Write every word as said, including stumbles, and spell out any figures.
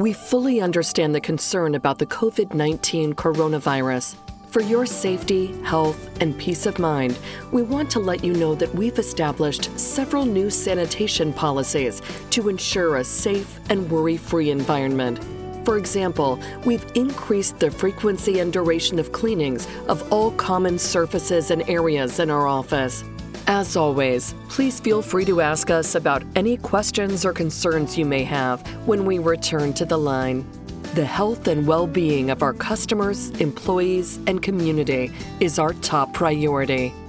We fully understand the concern about the COVID nineteen coronavirus. For your safety, health, and peace of mind, we want to let you know that we've established several new sanitation policies to ensure a safe and worry-free environment. For example, we've increased the frequency and duration of cleanings of all common surfaces and areas in our office. As always, please feel free to ask us about any questions or concerns you may have when we return to the line. The health and well-being of our customers, employees, and community is our top priority.